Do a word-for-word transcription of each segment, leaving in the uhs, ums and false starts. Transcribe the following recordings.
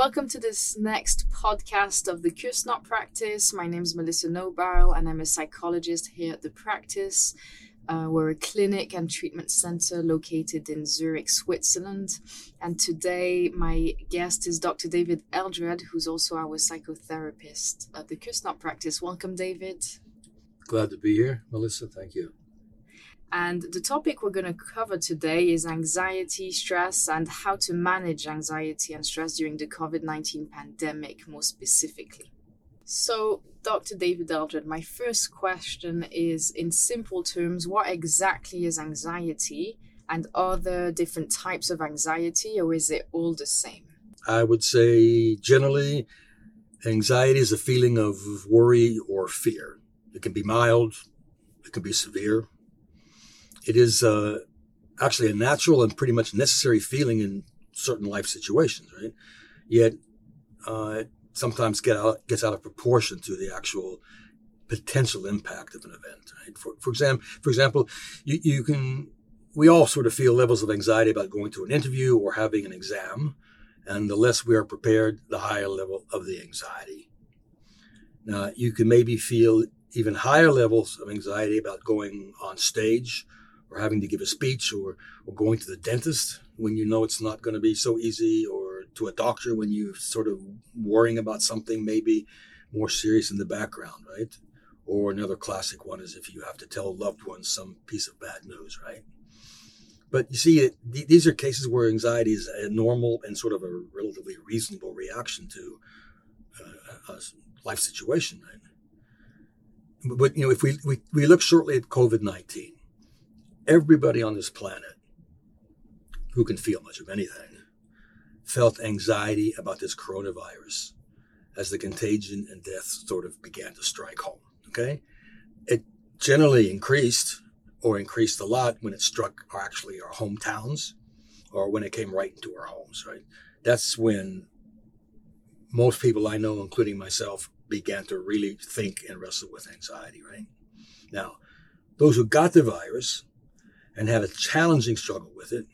welcome to this next podcast of the Kursnot Practice. My name is Melissa Nobile and I'm a psychologist here at the practice. Uh, we're a clinic and treatment center located in Zurich, Switzerland. And today my guest is Doctor David Eldred, who's also our psychotherapist at the Kursnot Practice. Welcome, David. Glad to be here, Melissa. Thank you. And the topic we're going to cover today is anxiety, stress, and how to manage anxiety and stress during the covid nineteen pandemic, more specifically. So, Doctor David Eldred, my first question is, in simple terms, what exactly is anxiety? And are there different types of anxiety, or is it all the same? I would say generally, anxiety is a feeling of worry or fear. It can be mild, it can be severe. It is uh, actually a natural and pretty much necessary feeling in certain life situations, right? Yet uh, it sometimes get out, gets out of proportion to the actual potential impact of an event, right? For, for example, for example, you, you can, we all sort of feel levels of anxiety about going to an interview or having an exam, and the less we are prepared, the higher level of the anxiety. Now, you can maybe feel even higher levels of anxiety about going on stage, or having to give a speech, or, or going to the dentist when you know it's not going to be so easy, or to a doctor when you're sort of worrying about something maybe more serious in the background, right? Or another classic one is if you have to tell loved ones some piece of bad news, right? But you see, it, th- these are cases where anxiety is a normal and sort of a relatively reasonable reaction to uh, a life situation, right? But, but you know, if we, we, we look shortly at covid nineteen, everybody on this planet who can feel much of anything felt anxiety about this coronavirus as the contagion and death sort of began to strike home, okay? It generally increased or increased a lot when it struck our, actually our hometowns, or when it came right into our homes, right? That's when most people I know, including myself, began to really think and wrestle with anxiety, right? Now, those who got the virus and had a challenging struggle with it,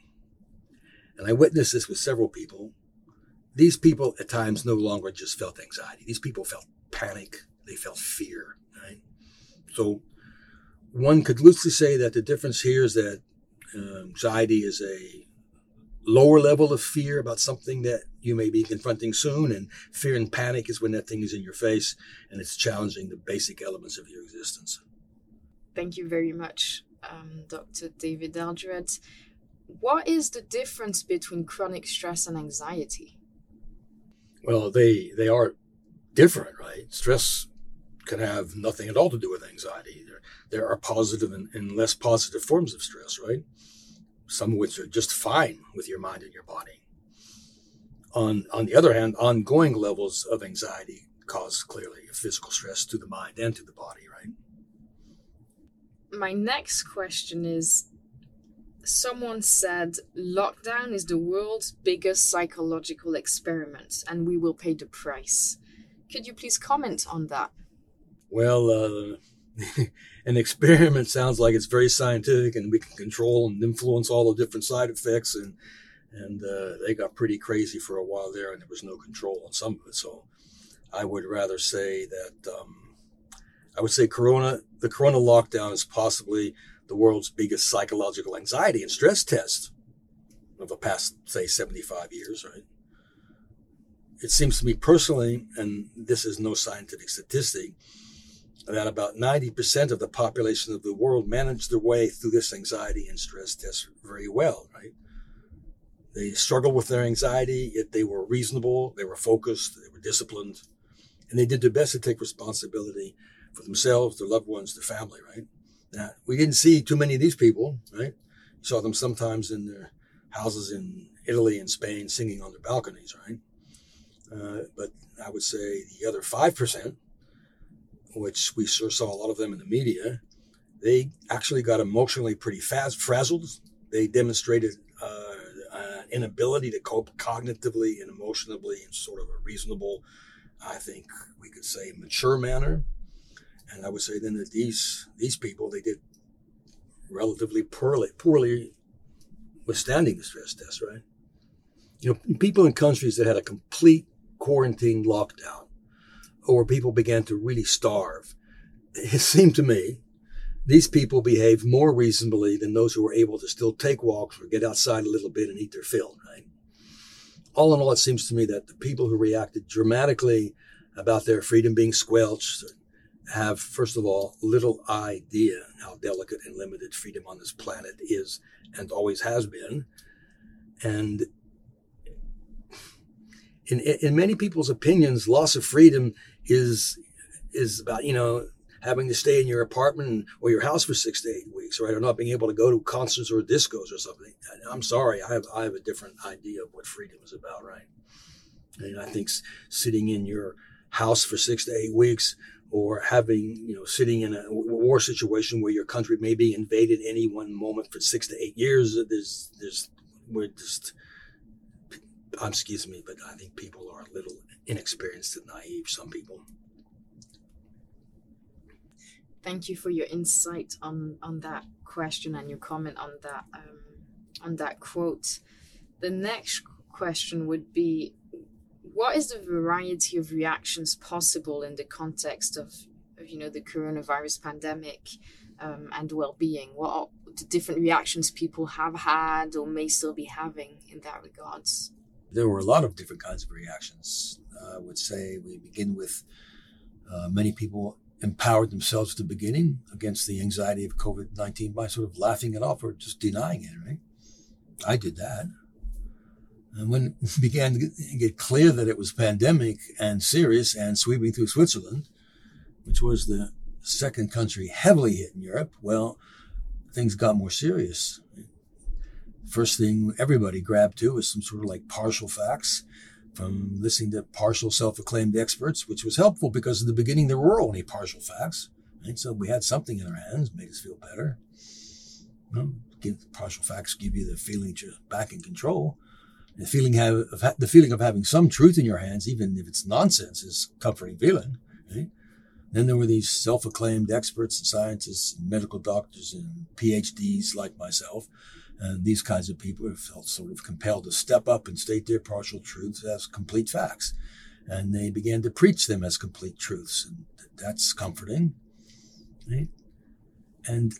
and I witnessed this with several people, these people at times no longer just felt anxiety. These people felt panic. They felt fear, right? So one could loosely say that the difference here is that uh, anxiety is a lower level of fear about something that you may be confronting soon, and fear and panic is when that thing is in your face and it's challenging the basic elements of your existence. Thank you very much, um, Doctor David Eldred. What is the difference between chronic stress and anxiety? Well, they they are different, right? Stress can have nothing at all to do with anxiety. There, there are positive and, and less positive forms of stress, right? Some of which are just fine with your mind and your body. On, on the other hand, ongoing levels of anxiety cause clearly physical stress to the mind and to the body, right? My next question is, someone said lockdown is the world's biggest psychological experiment and we will pay the price. Could you please comment on that? Well, uh, an experiment sounds like it's very scientific and we can control and influence all the different side effects, and and uh, they got pretty crazy for a while there and there was no control on some of it. So I would rather say that um, I would say Corona, the Corona lockdown is possibly the world's biggest psychological anxiety and stress test of the past, say, seventy-five years, right? It seems to me personally, and this is no scientific statistic, that about ninety percent of the population of the world managed their way through this anxiety and stress test very well, right? They struggled with their anxiety, yet they were reasonable, they were focused, they were disciplined, and they did their best to take responsibility for themselves, their loved ones, their family, right? Now, we didn't see too many of these people, right? We saw them sometimes in their houses in Italy and Spain singing on their balconies, right? Uh, but I would say the other five percent, which we sure saw a lot of them in the media, they actually got emotionally pretty fast, frazzled. They demonstrated uh, an inability to cope cognitively and emotionally in sort of a reasonable, I think we could say, mature manner. And I would say then that these these people, they did relatively poorly, poorly withstanding the stress test, right? You know, people in countries that had a complete quarantine lockdown, or people began to really starve, it seemed to me these people behaved more reasonably than those who were able to still take walks or get outside a little bit and eat their fill, right? All in all, it seems to me that the people who reacted dramatically about their freedom being squelched have, first of all, little idea how delicate and limited freedom on this planet is and always has been. And in in many people's opinions, loss of freedom is is about, you know, having to stay in your apartment or your house for six to eight weeks, right? Or not being able to go to concerts or discos or something. I'm sorry, I have I have a different idea of what freedom is about, right? And I think sitting in your house for six to eight weeks, or having, you know, sitting in a war situation where your country may be invaded any one moment for six to eight years, there's, there's, we're just, um, excuse me, but I think people are a little inexperienced and naive, some people. Thank you for your insight on, on that question and your comment on that, um, on that quote. The next question would be, what is the variety of reactions possible in the context of, of you know, the coronavirus pandemic um, and well-being? What are the different reactions people have had or may still be having in that regards? There were a lot of different kinds of reactions. Uh, I would say we begin with uh, many people empowered themselves at the beginning against the anxiety of COVID nineteen by sort of laughing it off or just denying it, right? I did that. And when it began to get clear that it was pandemic and serious and sweeping through Switzerland, which was the second country heavily hit in Europe, well, things got more serious. First thing everybody grabbed to was some sort of like partial facts from listening to partial self-acclaimed experts, which was helpful because in the beginning there were only partial facts. Right? So we had something in our hands, made us feel better. You know, give, partial facts give you the feeling that you're back in control. The feeling have, of ha- the feeling of having some truth in your hands, even if it's nonsense, is a comforting feeling. Right? Then there were these self-acclaimed experts and scientists, and medical doctors and P H Ds like myself. And these kinds of people have felt sort of compelled to step up and state their partial truths as complete facts. And they began to preach them as complete truths. And that's comforting. Right? And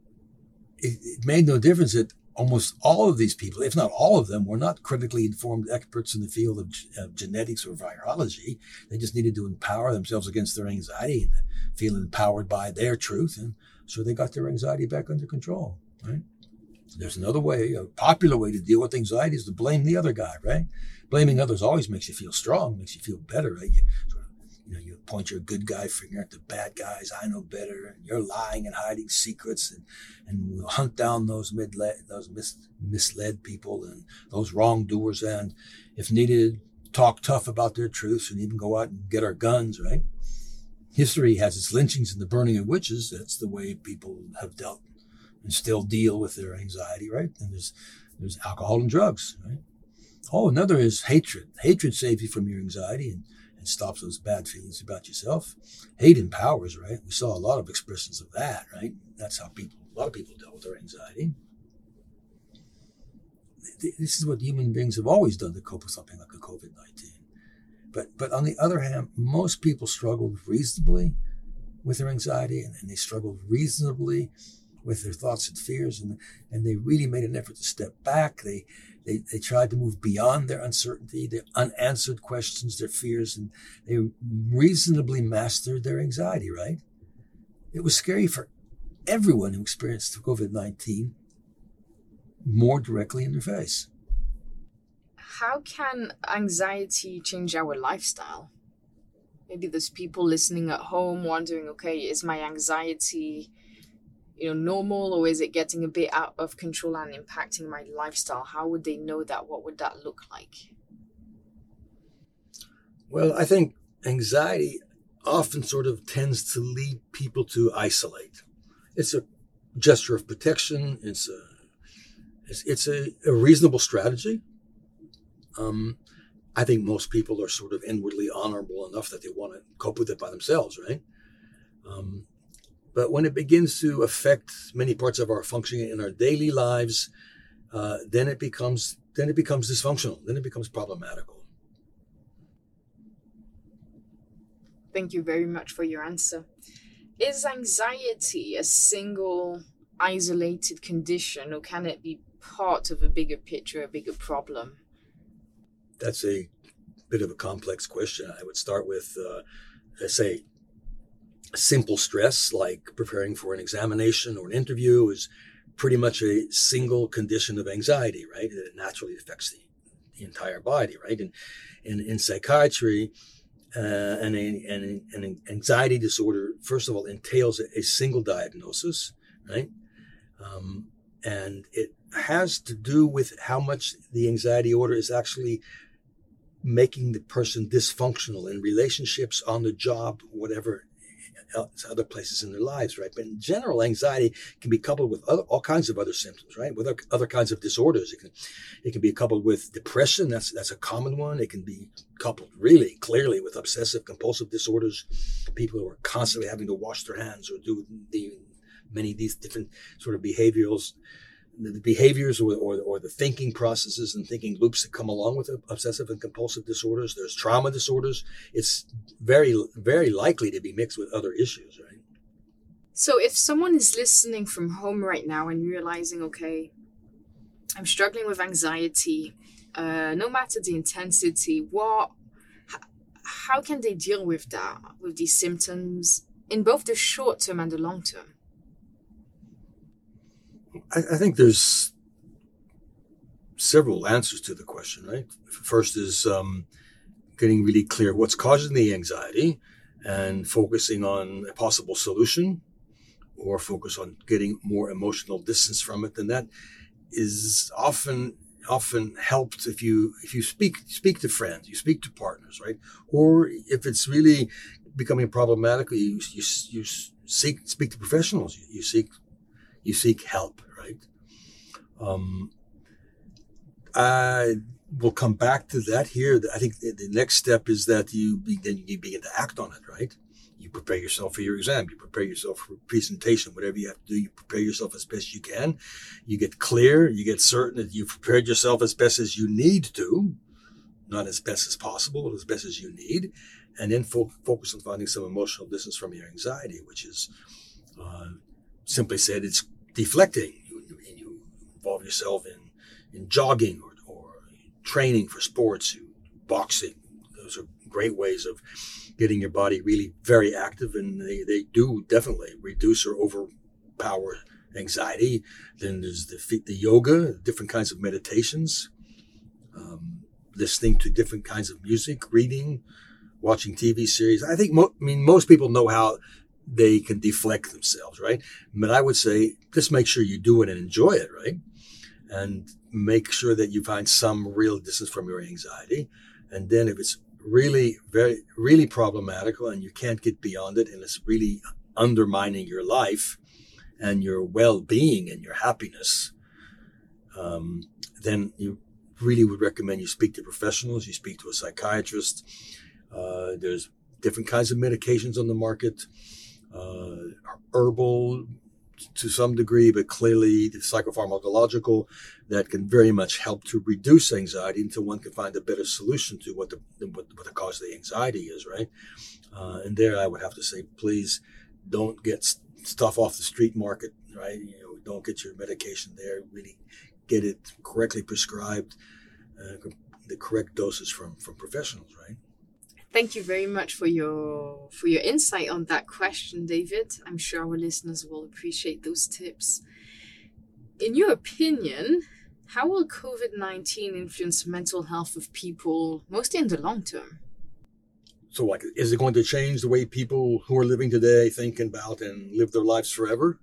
it, it made no difference that almost all of these people, if not all of them, were not critically informed experts in the field of, of genetics or virology. They just needed to empower themselves against their anxiety and feel empowered by their truth. And so they got their anxiety back under control, right? There's another way, a popular way to deal with anxiety is to blame the other guy, right? Blaming others always makes you feel strong, makes you feel better, right? You, sort of, you know, you point your good guy finger at the bad guys. I know better, and you're lying and hiding secrets, and and we'll hunt down those mid-led, those mis- misled people and those wrongdoers, and if needed, talk tough about their truths and even go out and get our guns, right? History has its lynchings and the burning of witches. That's the way people have dealt and still deal with their anxiety, right? And there's there's alcohol and drugs, right? Oh, another is hatred. Hatred saves you from your anxiety and, and stops those bad feelings about yourself. Hate empowers, right? We saw a lot of expressions of that, right? That's how people, a lot of people dealt with their anxiety. This is what human beings have always done to cope with something like a COVID nineteen. But but on the other hand, most people struggled reasonably with their anxiety, and, and they struggled reasonably with their thoughts and fears, and and they really made an effort to step back. They they they tried to move beyond their uncertainty, their unanswered questions, their fears, and they reasonably mastered their anxiety, right? It was scary for everyone who experienced COVID nineteen more directly in their face. How can anxiety change our lifestyle? Maybe there's people listening at home wondering, okay, is my anxiety, you know, normal, or is it getting a bit out of control and impacting my lifestyle? How would they know that? What would that look like? Well, I think anxiety often sort of tends to lead people to isolate. It's a gesture of protection. It's a it's, it's a, a reasonable strategy. Um, I think most people are sort of inwardly honorable enough that they want to cope with it by themselves, right? Um, But when it begins to affect many parts of our functioning in our daily lives, uh, then it becomes then it becomes dysfunctional. Then it becomes problematical. Thank you very much for your answer. Is anxiety a single isolated condition, or can it be part of a bigger picture, a bigger problem? That's a bit of a complex question. I would start with, uh, let's say, simple stress, like preparing for an examination or an interview, is pretty much a single condition of anxiety, right? It naturally affects the, the entire body, right? And in, in psychiatry, uh, and, a, and an anxiety disorder, first of all, entails a, a single diagnosis, right? Um, and it has to do with how much the anxiety order is actually making the person dysfunctional in relationships, on the job, whatever else, other places in their lives, right? But in general, anxiety can be coupled with other, all kinds of other symptoms, right? With other kinds of disorders. It can, it can be coupled with depression. That's that's a common one. It can be coupled really clearly with obsessive compulsive disorders. People who are constantly having to wash their hands or do the many of these different sort of behaviors, the behaviors or, or, or the thinking processes and thinking loops that come along with obsessive and compulsive disorders. There's trauma disorders. It's very, very likely to be mixed with other issues, right? So if someone is listening from home right now and realizing, okay, I'm struggling with anxiety, uh, no matter the intensity, what, how can they deal with that, with these symptoms in both the short term and the long term? I, I think there's several answers to the question, right? First is um, getting really clear what's causing the anxiety and focusing on a possible solution, or focus on getting more emotional distance from it. And that is often often helped if you if you speak speak to friends, you speak to partners, right? Or if it's really becoming problematic, you you, you seek speak to professionals. You, you seek you seek help, right? Um, I will come back to that here. I think the next step is that you begin you begin to act on it, right? You prepare yourself for your exam. You prepare yourself for a presentation, whatever you have to do. You prepare yourself as best you can. You get clear. You get certain that you've prepared yourself as best as you need to, not as best as possible, but as best as you need. And then fo- focus on finding some emotional distance from your anxiety, which is, uh, simply said, it's deflecting. You, you, you involve yourself in, in jogging or, or training for sports, boxing. Those are great ways of getting your body really very active, and they, they do definitely reduce or overpower anxiety. Then there's the, the yoga, different kinds of meditations, um, listening to different kinds of music, reading, watching T V series. I think, mo- I mean, most people know how they can deflect themselves, right? But I would say just make sure you do it and enjoy it, right? And make sure that you find some real distance from your anxiety. And then if it's really, very, really problematical and you can't get beyond it and it's really undermining your life and your well-being and your happiness, um, then you really would recommend you speak to professionals, you speak to a psychiatrist. Uh, there's different kinds of medications on the market, uh, herbal to some degree, but clearly the psychopharmacological, that can very much help to reduce anxiety until one can find a better solution to what the what, what the cause of the anxiety is, right? Uh, and there I would have to say, please don't get st- stuff off the street market, right? You know, don't get your medication there. Really get it correctly prescribed, uh, the correct doses from, from professionals, right? Thank you very much for your for your insight on that question, David. I'm sure our listeners will appreciate those tips. In your opinion, how will covid nineteen influence mental health of people, mostly in the long term? So, like, is it going to change the way people who are living today think about and live their lives forever?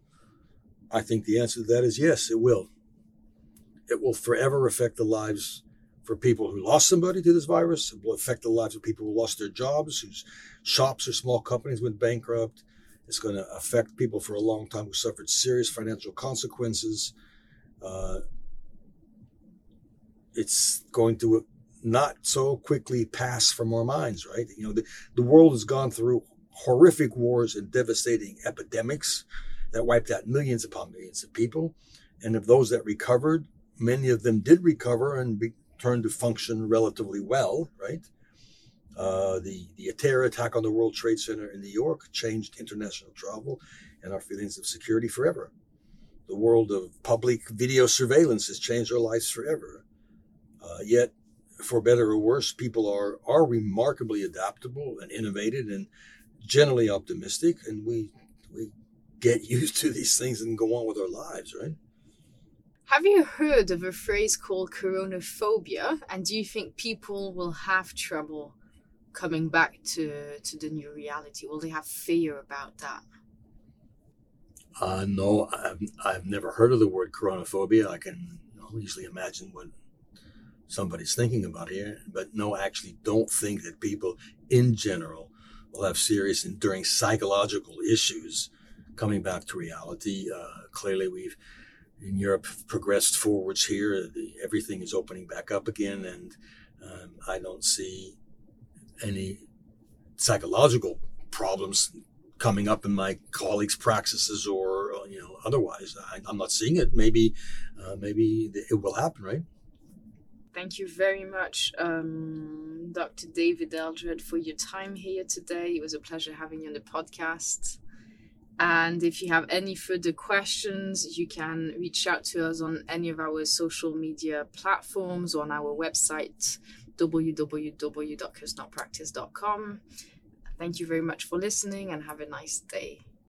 I think the answer to that is yes, it will. It will forever affect the lives for people who lost somebody to this virus. It will affect the lives of people who lost their jobs, whose shops or small companies went bankrupt. It's going to affect people for a long time who suffered serious financial consequences. Uh, it's going to not so quickly pass from our minds, right? You know, the, the world has gone through horrific wars and devastating epidemics that wiped out millions upon millions of people. And of those that recovered, many of them did recover and be, returned to function relatively well, right? Uh, the, the terror attack on the World Trade Center in New York changed international travel and our feelings of security forever. The world of public video surveillance has changed our lives forever. Uh, yet, for better or worse, people are, are remarkably adaptable and innovative and generally optimistic, and we we get used to these things and go on with our lives, right? Have you heard of a phrase called coronaphobia? And do you think people will have trouble coming back to, to the new reality? Will they have fear about that? Uh, no, I've, I've never heard of the word coronaphobia. I can you know, easily imagine what somebody's thinking about here, but no, I actually don't think that people in general will have serious, enduring psychological issues coming back to reality. Uh, clearly, we've in Europe progressed forwards here. The, everything is opening back up again, and um, I don't see any psychological problems coming up in my colleagues' practices or you know otherwise. I, I'm not seeing it. Maybe, uh, maybe it will happen, right? Thank you very much, um, Doctor David Eldred, for your time here today. It was a pleasure having you on the podcast. And if you have any further questions, you can reach out to us on any of our social media platforms or on our website, w w w dot curse not practice dot com. Thank you very much for listening and have a nice day.